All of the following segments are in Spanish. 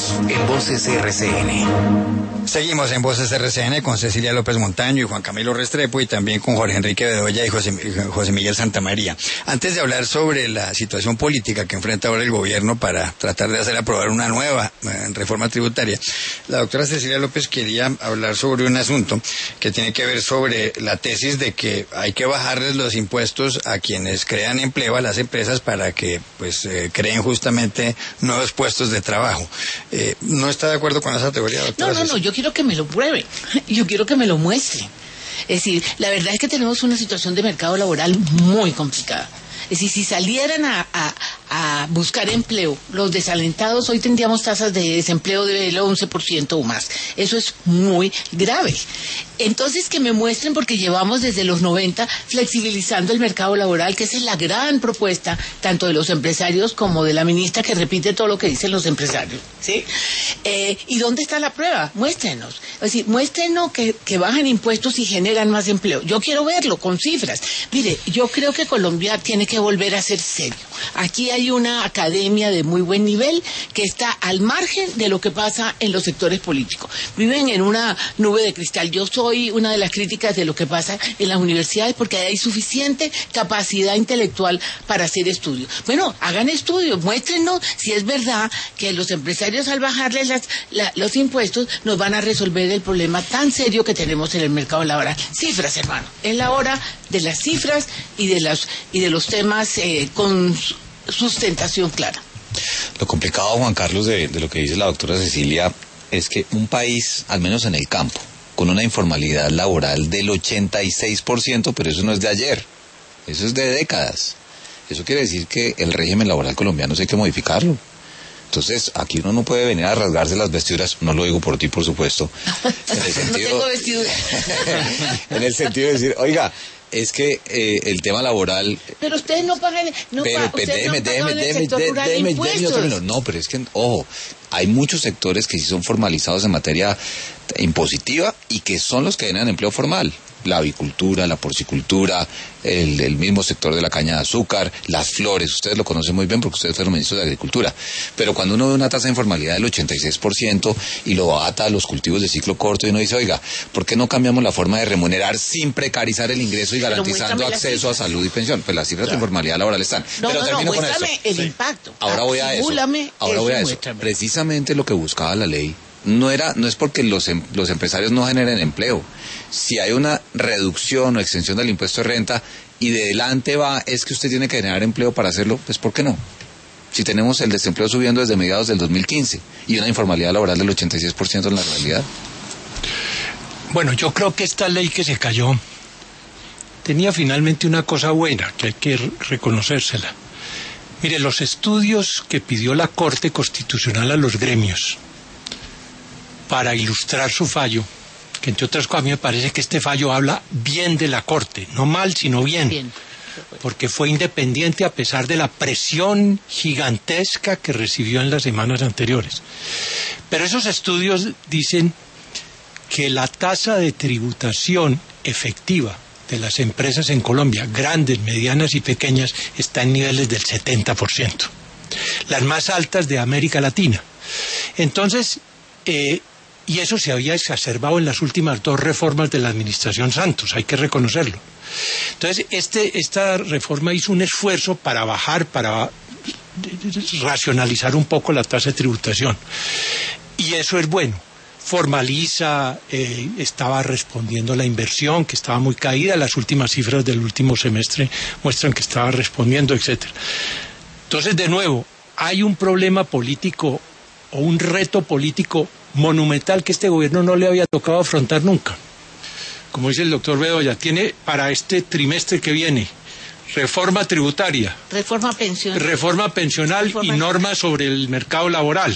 en Voces RCN. Seguimos en Voces RCN con Cecilia López Montaño y Juan Camilo Restrepo, y también con Jorge Enrique Bedoya y José Miguel Santamaría. Antes de hablar sobre la situación política que enfrenta ahora el gobierno para tratar de hacer aprobar una nueva reforma tributaria, la doctora Cecilia López quería hablar sobre un asunto que tiene que ver sobre la tesis de que hay que bajarles los impuestos a quienes crean empleo, a las empresas, para que creen justamente nuevos puestos de trabajo. ¿No está de acuerdo con esa teoría, doctora? No, yo quiero que me lo pruebe, yo quiero que me lo muestre. Es decir, la verdad es que tenemos una situación de mercado laboral muy complicada. Es decir, si salieran a buscar empleo, los desalentados, hoy tendríamos tasas de desempleo del 11% o más. Eso es muy grave. Entonces, que me muestren, porque llevamos desde los 90 flexibilizando el mercado laboral, que esa es la gran propuesta, tanto de los empresarios como de la ministra, que repite todo lo que dicen los empresarios, ¿sí? ¿Y dónde está la prueba? Muéstrenos. Es decir, muéstrenos que bajan impuestos y generan más empleo. Yo quiero verlo con cifras. Mire, yo creo que Colombia tiene que volver a ser serio. Aquí hay una academia de muy buen nivel que está al margen de lo que pasa en los sectores políticos. Viven en una nube de cristal. Yo soy una de las críticas de lo que pasa en las universidades, porque hay suficiente capacidad intelectual para hacer estudios. Bueno, hagan estudios, muéstrenos si es verdad que los empresarios, al bajarles los impuestos, nos van a resolver el problema tan serio que tenemos en el mercado laboral. Cifras, hermano. Es la hora de las cifras y de los temas con sustentación clara. Lo complicado, Juan Carlos, de lo que dice la doctora Cecilia, es que un país, al menos en el campo, con una informalidad laboral del 86%, pero eso no es de ayer, eso es de décadas. Eso quiere decir que el régimen laboral colombiano hay que modificarlo. Entonces, aquí uno no puede venir a rasgarse las vestiduras, no lo digo por ti, por supuesto, en el sentido, no tengo vestiduras. en el sentido de decir, oiga, es que el tema laboral... Pero ustedes no pagan... déjeme, no, pero es que, ojo, hay muchos sectores que sí son formalizados en materia impositiva y que son los que generan empleo formal. La avicultura, la porcicultura, el mismo sector de la caña de azúcar, las flores, ustedes lo conocen muy bien porque ustedes fueron ministros de Agricultura. Pero cuando uno ve una tasa de informalidad del 86% y lo ata a los cultivos de ciclo corto, y uno dice, oiga, ¿por qué no cambiamos la forma de remunerar sin precarizar el ingreso y garantizando acceso a salud y pensión? Pues las cifras de informalidad laboral están. Pero termino con esto. El impacto. Ahora voy a eso. Precisamente lo que buscaba la ley no es porque los empresarios no generen empleo. Si hay una reducción o extensión del impuesto de renta y de delante es que usted tiene que generar empleo para hacerlo, pues ¿por qué no? Si tenemos el desempleo subiendo desde mediados del 2015 y una informalidad laboral del 86% en la realidad. Bueno, yo creo que esta ley que se cayó tenía finalmente una cosa buena que hay que reconocérsela. Mire, los estudios que pidió la Corte Constitucional a los gremios para ilustrar su fallo, que entre otras cosas a mí me parece que este fallo habla bien de la Corte, no mal, sino bien, porque fue independiente a pesar de la presión gigantesca que recibió en las semanas anteriores. Pero esos estudios dicen que la tasa de tributación efectiva de las empresas en Colombia, grandes, medianas y pequeñas, está en niveles del 70%, las más altas de América Latina. Entonces, y eso se había exacerbado en las últimas 2 reformas de la administración Santos, hay que reconocerlo. Entonces, esta reforma hizo un esfuerzo para racionalizar un poco la tasa de tributación. Y eso es bueno. Formaliza, estaba respondiendo a la inversión, que estaba muy caída, las últimas cifras del último semestre muestran que estaba respondiendo, etcétera. Entonces, de nuevo, hay un problema político o un reto político monumental que este gobierno no le había tocado afrontar nunca. Como dice el doctor Bedoya, tiene para este trimestre que viene reforma tributaria, reforma pensional y normas sobre el mercado laboral.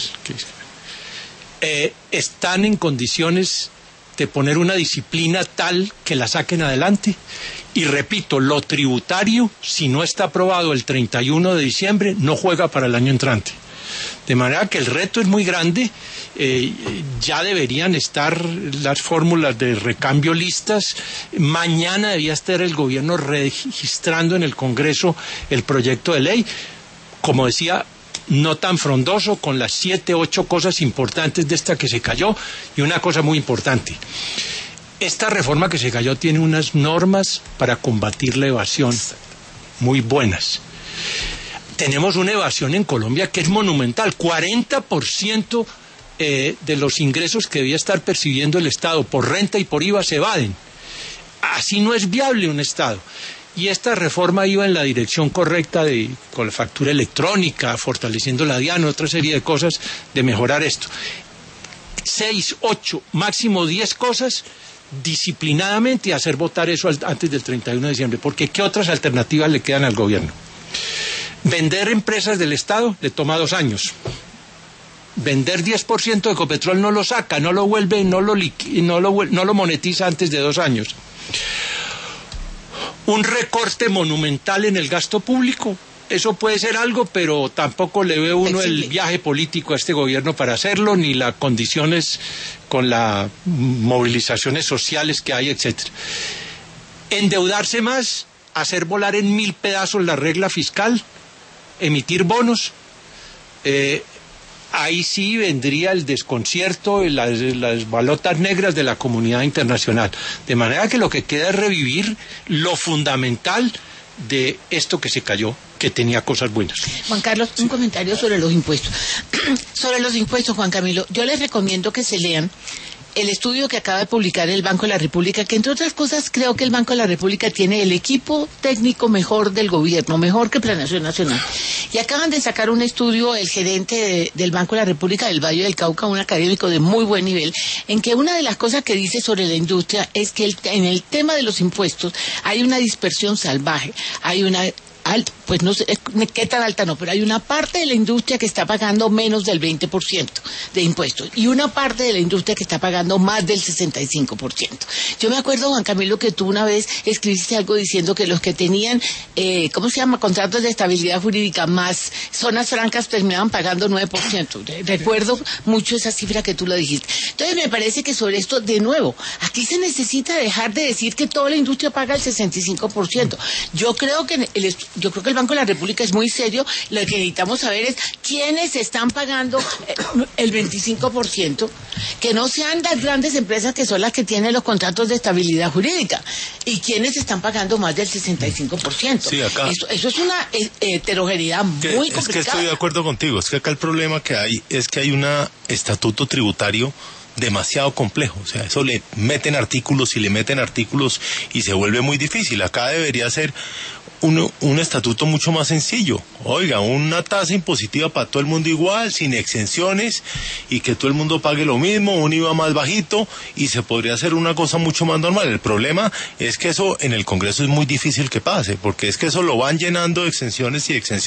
Están en condiciones de poner una disciplina tal que la saquen adelante. Y repito, lo tributario, si no está aprobado el 31 de diciembre, no juega para el año entrante. De manera que el reto es muy grande. Ya deberían estar las fórmulas de recambio listas. Mañana debía estar el gobierno registrando en el Congreso el proyecto de ley. Como decía, no tan frondoso, con las 7, 8 cosas importantes de esta que se cayó, y una cosa muy importante. Esta reforma que se cayó tiene unas normas para combatir la evasión muy buenas. Tenemos una evasión en Colombia que es monumental. 40% de los ingresos que debía estar percibiendo el Estado por renta y por IVA se evaden. Así no es viable un Estado. Y esta reforma iba en la dirección correcta con la factura electrónica, fortaleciendo la DIAN, otra serie de cosas de mejorar esto. 6, 8, máximo 10 cosas disciplinadamente y hacer votar eso antes del 31 de diciembre. Porque ¿qué otras alternativas le quedan al gobierno? Vender empresas del Estado le toma 2 años. Vender 10% de Ecopetrol no lo saca, no lo vuelve, no lo monetiza antes de 2 años. Un recorte monumental en el gasto público, eso puede ser algo, pero tampoco le ve uno el viaje político a este gobierno para hacerlo, ni las condiciones con las movilizaciones sociales que hay, etcétera. Endeudarse más, hacer volar en 1000 pedazos la regla fiscal, emitir bonos, ahí sí vendría el desconcierto, las balotas negras de la comunidad internacional. De manera que lo que queda es revivir lo fundamental de esto que se cayó, que tenía cosas buenas. Juan Carlos, un comentario sobre los impuestos. Sobre los impuestos, Juan Camilo, yo les recomiendo que se lean el estudio que acaba de publicar el Banco de la República, que entre otras cosas creo que el Banco de la República tiene el equipo técnico mejor del gobierno, mejor que Planeación Nacional. Y acaban de sacar un estudio el gerente del Banco de la República del Valle del Cauca, un académico de muy buen nivel, en que una de las cosas que dice sobre la industria es que en el tema de los impuestos hay una dispersión salvaje, hay una pues no sé qué tan alta no, pero hay una parte de la industria que está pagando menos del 20% de impuestos y una parte de la industria que está pagando más del 65%. Yo me acuerdo, Juan Camilo, que tú una vez escribiste algo diciendo que los que tenían, ¿cómo se llama?, contratos de estabilidad jurídica más zonas francas terminaban pagando 9%. Recuerdo mucho esa cifra que tú lo dijiste. Entonces me parece que sobre esto, de nuevo, aquí se necesita dejar de decir que toda la industria paga el 65%. Yo creo que el Banco de la República es muy serio. Lo que necesitamos saber es quiénes están pagando el 25%, que no sean las grandes empresas que son las que tienen los contratos de estabilidad jurídica, y quiénes están pagando más del 65%. Sí, acá. Eso es una heterogeneidad muy complicada. Es que estoy de acuerdo contigo. Es que acá el problema que hay es que hay un estatuto tributario demasiado complejo. O sea, eso le meten artículos y le meten artículos y se vuelve muy difícil. Acá debería ser un estatuto mucho más sencillo. Oiga, una tasa impositiva para todo el mundo igual, sin exenciones, y que todo el mundo pague lo mismo, un IVA más bajito, y se podría hacer una cosa mucho más normal. El problema es que eso en el Congreso es muy difícil que pase, porque es que eso lo van llenando de exenciones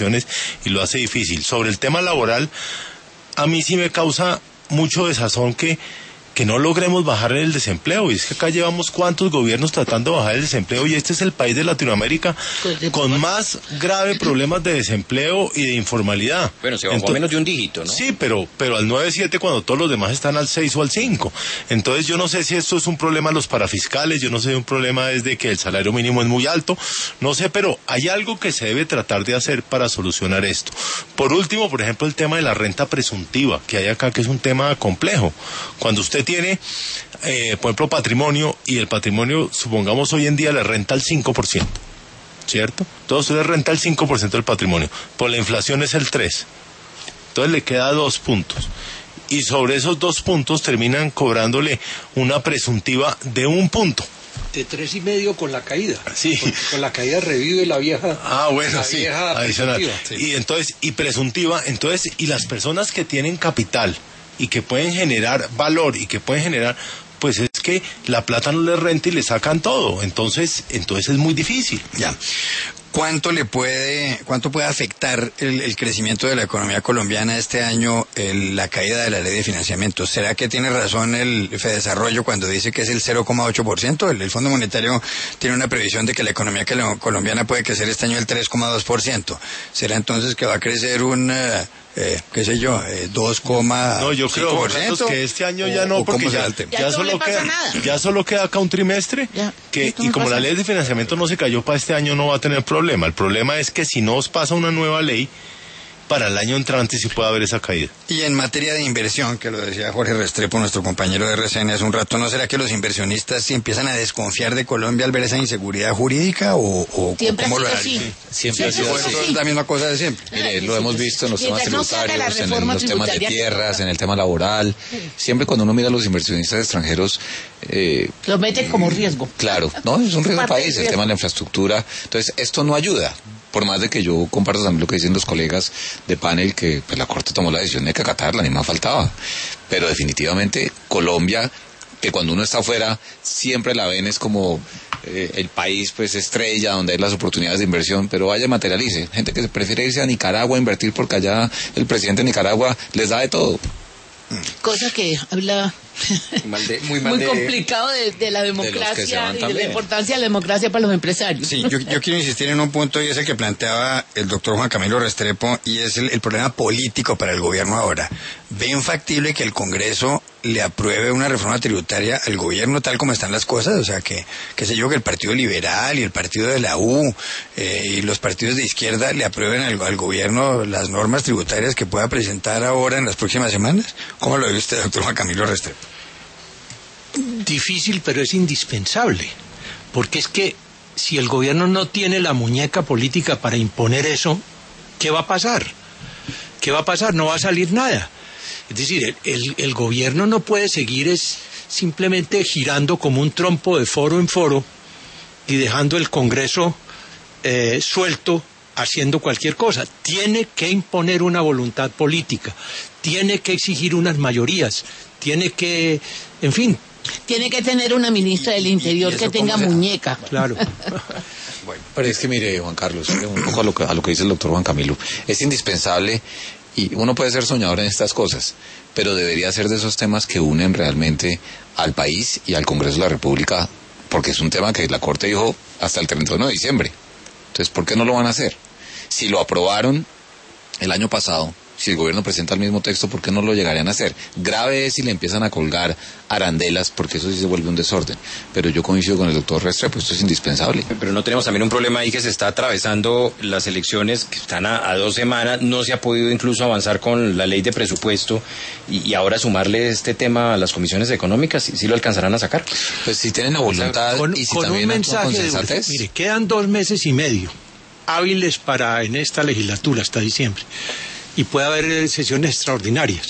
y lo hace difícil. Sobre el tema laboral, a mí sí me causa mucho desazón que no logremos bajar el desempleo. Y es que acá llevamos cuántos gobiernos tratando de bajar el desempleo, y este es el país de Latinoamérica con más graves problemas de desempleo y de informalidad. Bueno, se bajó a menos de un dígito, ¿no? Sí, pero al 9,7 cuando todos los demás están al 6 o al 5. Entonces yo no sé si esto es un problema de los parafiscales, yo no sé si un problema es de que el salario mínimo es muy alto, no sé, pero hay algo que se debe tratar de hacer para solucionar esto. Por último, por ejemplo, el tema de la renta presuntiva que hay acá, que es un tema complejo. Cuando usted tiene, por ejemplo, patrimonio, y el patrimonio, supongamos, hoy en día le renta el 5%, ¿cierto? Entonces usted le renta el 5% del patrimonio, por la inflación es el 3%, entonces le queda 2 puntos, y sobre esos 2 puntos terminan cobrándole una presuntiva de 1 punto. De 3,5 con la caída. Sí. Con la caída revive la vieja. Ah, bueno, sí. Vieja adicional. Sí. Y entonces, y presuntiva, entonces, y las personas que tienen capital y que pueden generar valor y que pueden generar, pues es que la plata no les renta y le sacan todo. Entonces es muy difícil. Ya. ¿Cuánto puede afectar el crecimiento de la economía colombiana este año la caída de la ley de financiamiento? ¿Será que tiene razón el Fedesarrollo cuando dice que es el 0,8%? El Fondo Monetario tiene una previsión de que la economía colombiana puede crecer este año el 3,2%. ¿Será entonces que va a crecer un 2,5%? No, yo creo que este año ya no, porque ya solo queda acá un trimestre, y como la ley de financiamiento no se cayó para este año, no va a tener problema. El problema es que si no os pasa una nueva ley para el año entrante sí puede haber esa caída. Y en materia de inversión, que lo decía Jorge Restrepo, nuestro compañero de RCN hace un rato, ¿no será que los inversionistas sí empiezan a desconfiar de Colombia al ver esa inseguridad jurídica o siempre cómo ha lo sido harán? así. Siempre ha sido Bueno, así. es la misma cosa de siempre. Mire, lo hemos visto en los temas Mientras no se haga la tributarios, en reforma los temas de tributaria. tierras, en el tema laboral. Siempre cuando uno mira a los inversionistas extranjeros, Lo meten como riesgo. claro, no, es un riesgo del Parte del país, el riesgo. tema de la infraestructura. Entonces, esto no ayuda. Por más de que yo comparto también lo que dicen los colegas de panel, que pues, la Corte tomó la decisión de que acatarla, ni más faltaba. Pero definitivamente Colombia, que cuando uno está afuera, siempre la ven es como el país pues estrella, donde hay las oportunidades de inversión, pero vaya, materialice. Gente que prefiere irse a Nicaragua a invertir porque allá el presidente de Nicaragua les da de todo. Cosa que habla Muy complicado de la que se democracia van y de la también. importancia de la democracia para los empresarios. Sí, yo quiero insistir en un punto y es el que planteaba el doctor Juan Camilo Restrepo y es el problema político para el gobierno ahora. ¿Ven factible que el Congreso le apruebe una reforma tributaria al gobierno tal como están las cosas? O sea, que sé yo, que el Partido Liberal y el Partido de la U y los partidos de izquierda le aprueben al gobierno las normas tributarias que pueda presentar ahora en las próximas semanas. ¿Cómo lo ve usted, doctor Juan Camilo Restrepo? Difícil, pero es indispensable, porque es que si el gobierno no tiene la muñeca política para imponer eso, ¿qué va a pasar? ¿Qué va a pasar? No va a salir nada. Es decir, el gobierno no puede seguir simplemente girando como un trompo de foro en foro y dejando el Congreso suelto haciendo cualquier cosa. Tiene que imponer una voluntad política, tiene que exigir unas mayorías, tiene que, en fin. Tiene que tener una ministra del Interior ¿Y que eso tenga cómo se hace? muñeca. Claro. Pero es que mire, Juan Carlos, un poco a lo que dice el doctor Juan Camilo, es indispensable, y uno puede ser soñador en estas cosas, pero debería ser de esos temas que unen realmente al país y al Congreso de la República, porque es un tema que la Corte dijo hasta el 31 de diciembre. Entonces, ¿por qué no lo van a hacer? Si lo aprobaron el año pasado, si el gobierno presenta el mismo texto, ¿por qué no lo llegarían a hacer? Grave es si le empiezan a colgar arandelas, porque eso sí se vuelve un desorden. Pero yo coincido con el doctor Restrepo, esto es indispensable. Pero no tenemos también un problema ahí que se está atravesando las elecciones que están a 2 semanas, no se ha podido incluso avanzar con la ley de presupuesto y ahora sumarle este tema a las comisiones económicas, ¿sí lo alcanzarán a sacar? Pues si tienen la voluntad y si con un también actúan mensaje con de sensatez. mire, quedan 2 meses y medio hábiles para en esta legislatura hasta diciembre y puede haber sesiones extraordinarias,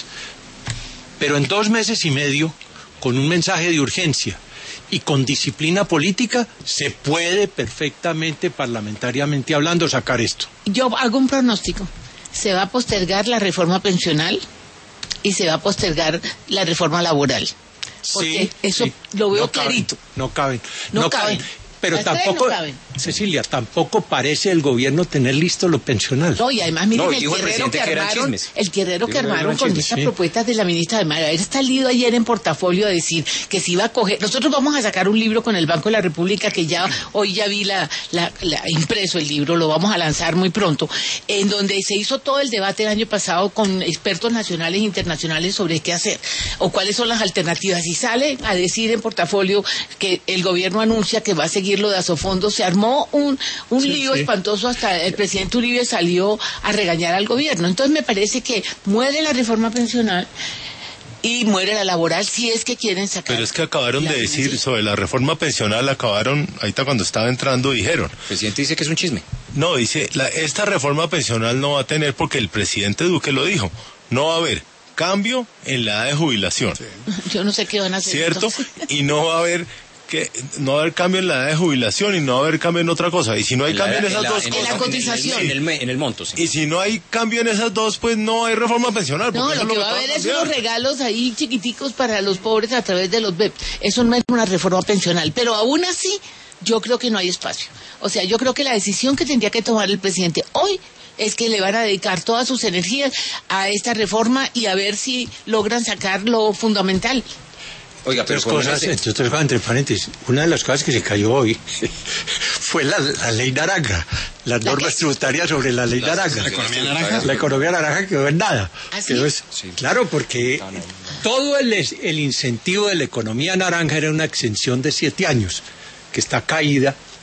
pero en 2 meses y medio, con un mensaje de urgencia y con disciplina política, se puede perfectamente, parlamentariamente hablando, sacar esto. Yo hago un pronóstico. Se va a postergar la reforma pensional y se va a postergar la reforma laboral. Porque eso sí. lo veo No caben, clarito. No caben. No caben. Pero Las tres tampoco, no caben. Cecilia, tampoco parece el gobierno tener listo lo pensional. No, y además miren No, el dijo el tierrero presidente que que eran armaron, chismes. el tierrero que Dijo que armaron eran con chismes, estas sí. propuestas de la ministra de Haber salido ayer en portafolio a decir que se iba a coger. Nosotros vamos a sacar un libro con el Banco de la República que ya hoy ya vi la impreso el libro, lo vamos a lanzar muy pronto, en donde se hizo todo el debate el año pasado con expertos nacionales e internacionales sobre qué hacer o cuáles son las alternativas. Y sale a decir en portafolio que el gobierno anuncia que va a seguir lo de Asofondo. Se armó un lío sí. espantoso, hasta el presidente Uribe salió a regañar al gobierno. Entonces me parece que muere la reforma pensional y muere la laboral si es que quieren sacar. Pero es que acabaron la de decir financiación. sobre la reforma pensional, ahorita cuando estaba entrando dijeron, El presidente dice que es un chisme. no, dice, esta reforma pensional no va a tener, porque el presidente Duque lo dijo, no va a haber cambio en la edad de jubilación, Yo no sé qué van a hacer. ¿cierto? entonces. Y no va a haber cambio en la edad de jubilación y no va a haber cambio en otra cosa. Y si no hay cambio en esas dos en cosas, la cotización. En el monto, sí. y si no hay cambio en esas dos, pues no hay reforma pensional. No, porque eso lo que es va a va haber es cambiar. unos regalos ahí chiquiticos para los pobres a través de los BEP. Eso no es una reforma pensional, pero aún así yo creo que no hay espacio. O sea, yo creo que la decisión que tendría que tomar el presidente hoy es que le van a dedicar todas sus energías a esta reforma y a ver si logran sacar lo fundamental. Oiga, pero Entre paréntesis, una de las cosas que se cayó hoy fue la ley naranja, las ¿La normas qué? tributarias sobre la ley naranja. ¿La economía naranja? La economía naranja quedó en nada. ¿Ah, sí? Claro, porque todo el incentivo de la economía naranja era una exención de 7 años, que está caída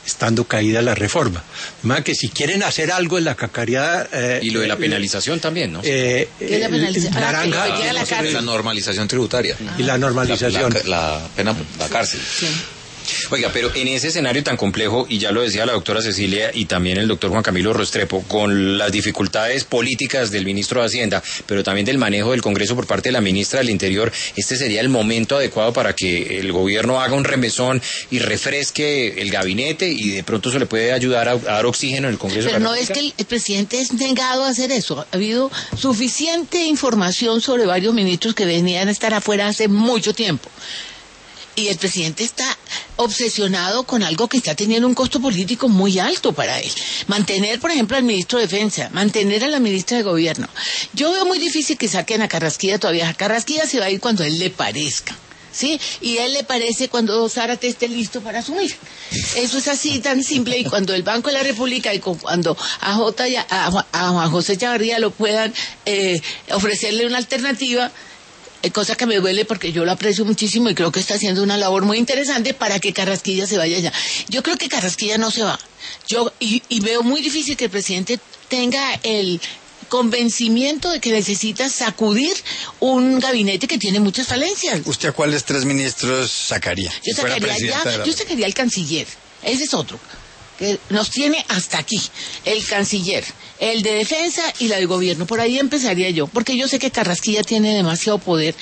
estando caída la reforma. De manera que si quieren hacer algo en la cacareada... y lo de la penalización también, ¿no? ¿Qué es la penalización? La La normalización tributaria. Y la normalización. La pena, la cárcel. Sí. Oiga, pero en ese escenario tan complejo, y ya lo decía la doctora Cecilia y también el doctor Juan Camilo Restrepo, con las dificultades políticas del ministro de Hacienda, pero también del manejo del Congreso por parte de la ministra del Interior, este sería el momento adecuado para que el gobierno haga un remesón y refresque el gabinete, y de pronto eso le puede ayudar a dar oxígeno en el Congreso. Pero no es que el presidente es negado a hacer eso. Ha habido suficiente información sobre varios ministros que venían a estar afuera hace mucho tiempo. Y el presidente está obsesionado con algo que está teniendo un costo político muy alto para él. Mantener, por ejemplo, al ministro de Defensa, mantener a la ministra de Gobierno. Yo veo muy difícil que saquen a Carrasquilla todavía. Carrasquilla se va a ir cuando a él le parezca, ¿sí? Y a él le parece cuando Zárate esté listo para asumir. Eso es así, tan simple. Y cuando el Banco de la República y cuando a Juan José Chavarría lo puedan ofrecerle una alternativa, cosa que me duele porque yo lo aprecio muchísimo y creo que está haciendo una labor muy interesante para que Carrasquilla se vaya allá. Yo creo que Carrasquilla no se va. Y veo muy difícil que el presidente tenga el convencimiento de que necesita sacudir un gabinete que tiene muchas falencias. ¿Usted a cuáles 3 ministros sacaría? Yo sacaría al canciller. Ese es otro que nos tiene hasta aquí, el canciller, el de defensa y la de gobierno. Por ahí empezaría yo, porque yo sé que Carrasquilla tiene demasiado poder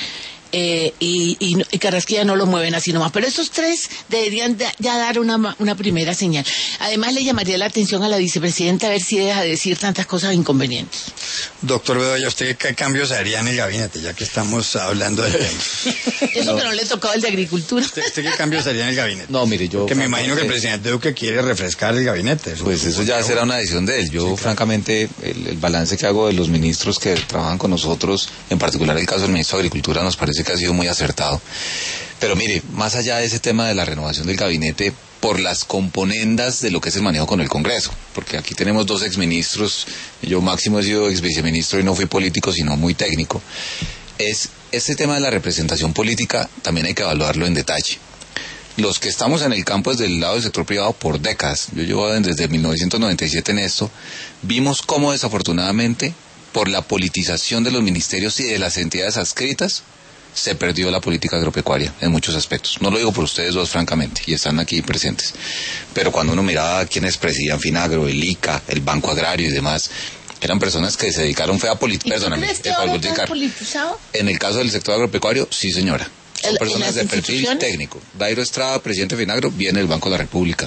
y Carrasquilla no lo mueven así nomás. Pero esos 3 deberían ya dar una primera señal. Además, le llamaría la atención a la vicepresidenta a ver si deja de decir tantas cosas inconvenientes. Doctor Bedoya, ¿usted qué cambios haría en el gabinete, ya que estamos hablando del tema? Eso que no le tocaba el de Agricultura. ¿Usted qué cambios haría en el gabinete? No, mire, yo... Que me imagino que el presidente Duque quiere refrescar el gabinete. Pues eso ya será una decisión de él. Yo, sí, claro. Francamente, el balance que hago de los ministros que trabajan con nosotros, en particular el caso del ministro de Agricultura, nos parece que ha sido muy acertado. Pero mire, más allá de ese tema de la renovación del gabinete, por las componendas de lo que es el manejo con el Congreso, porque aquí tenemos 2 exministros, yo máximo he sido exviceministro y no fui político, sino muy técnico. Este tema de la representación política también hay que evaluarlo en detalle. Los que estamos en el campo desde el lado del sector privado por décadas, yo llevo desde 1997 en esto, vimos cómo desafortunadamente por la politización de los ministerios y de las entidades adscritas se perdió la política agropecuaria en muchos aspectos. No lo digo por ustedes 2, francamente, y están aquí presentes. Pero cuando uno miraba a quienes presidían Finagro, el ICA, el Banco Agrario y demás, eran personas que se dedicaron a politizar. En el caso del sector agropecuario, sí, señora. Son personas de perfil técnico. Dairo Estrada, presidente de Finagro, viene del Banco de la República.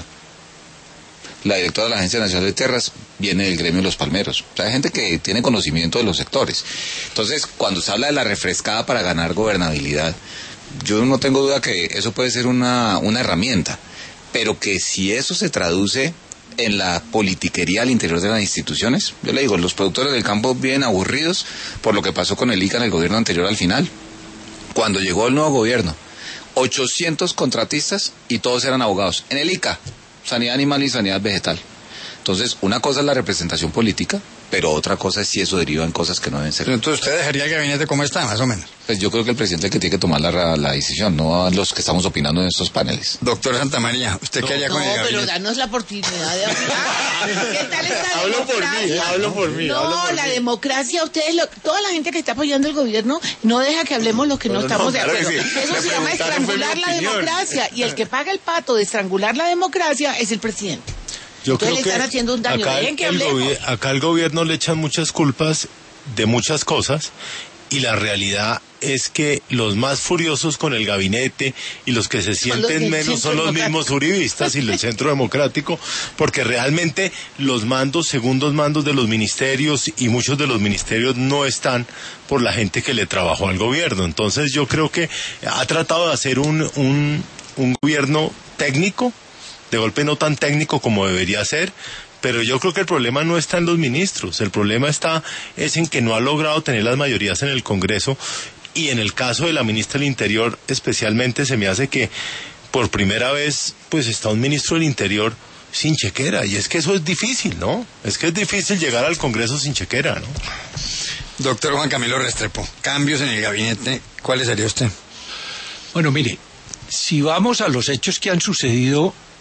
La directora de la Agencia Nacional de Tierras viene del gremio de los palmeros. O sea, hay gente que tiene conocimiento de los sectores. Entonces, cuando se habla de la refrescada para ganar gobernabilidad, yo no tengo duda que eso puede ser una herramienta, pero que si eso se traduce en la politiquería al interior de las instituciones, yo le digo, los productores del campo vienen aburridos por lo que pasó con el ICA en el gobierno anterior al final. Cuando llegó el nuevo gobierno, 800 contratistas y todos eran abogados. En el ICA, sanidad animal y sanidad vegetal. Entonces, una cosa es la representación política, pero otra cosa es si eso deriva en cosas que no deben ser. Pero entonces, ¿usted dejaría el gabinete como está, más o menos? Pues yo creo que el presidente es el que tiene que tomar la decisión, no a los que estamos opinando en estos paneles. Doctor Santamaría, ¿usted qué haría con el gabinete? No, pero danos la oportunidad de hablar. ¿Qué tal esta democracia? Hablo por mí. No, la democracia, toda la gente que está apoyando el gobierno no deja que hablemos los que no estamos de acuerdo. Sí. Eso se llama estrangular la democracia, y el que paga el pato de estrangular la democracia es el presidente. Yo creo le están haciendo un daño. Acá el gobierno le echan muchas culpas de muchas cosas, y la realidad es que los más furiosos con el gabinete y los que se sienten menos son los mismos uribistas y el Centro Democrático, porque realmente los segundos mandos de los ministerios y muchos de los ministerios no están por la gente que le trabajó al gobierno. Entonces yo creo que ha tratado de hacer un gobierno técnico, de golpe no tan técnico como debería ser, pero yo creo que el problema no está en los ministros, el problema es en que no ha logrado tener las mayorías en el Congreso, y en el caso de la ministra del Interior especialmente se me hace que por primera vez pues está un ministro del Interior sin chequera, y es que eso es difícil, ¿no? Es que es difícil llegar al Congreso sin chequera, ¿no? Doctor Juan Camilo Restrepo, cambios en el gabinete, ¿cuáles haría usted? Bueno, mire, si vamos a los hechos que han sucedido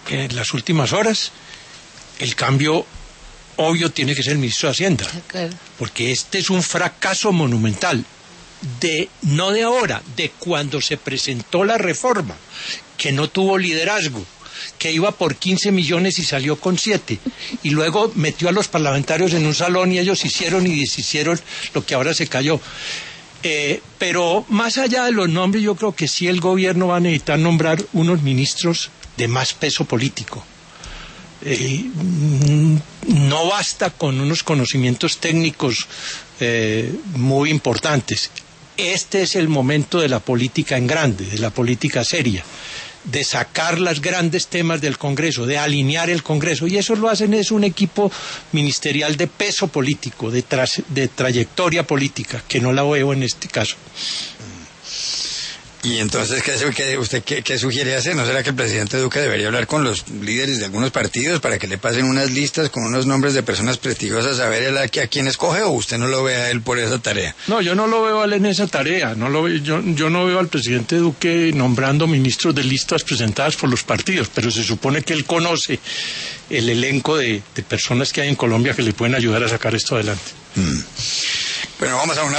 en las últimas horas, el cambio obvio tiene que ser el ministro de Hacienda, porque este es un fracaso monumental, no de ahora, de cuando se presentó la reforma, que no tuvo liderazgo, que iba por 15 millones y salió con 7, y luego metió a los parlamentarios en un salón y ellos hicieron y deshicieron lo que ahora se cayó. Pero más allá de los nombres, yo creo que sí el gobierno va a necesitar nombrar unos ministros de más peso político. No basta con unos conocimientos técnicos muy importantes. Este es el momento de la política en grande, de la política seria, de sacar los grandes temas del Congreso, de alinear el Congreso, y eso lo hacen es un equipo ministerial de peso político, de trayectoria política, que no la veo en este caso. Y entonces, ¿qué sugiere hacer? ¿No será que el presidente Duque debería hablar con los líderes de algunos partidos para que le pasen unas listas con unos nombres de personas prestigiosas a ver él a quién escoge, o usted no lo ve a él por esa tarea? No, yo no lo veo a él en esa tarea. Yo no veo al presidente Duque nombrando ministros de listas presentadas por los partidos, pero se supone que él conoce el elenco de personas que hay en Colombia que le pueden ayudar a sacar esto adelante. Bueno, vamos a una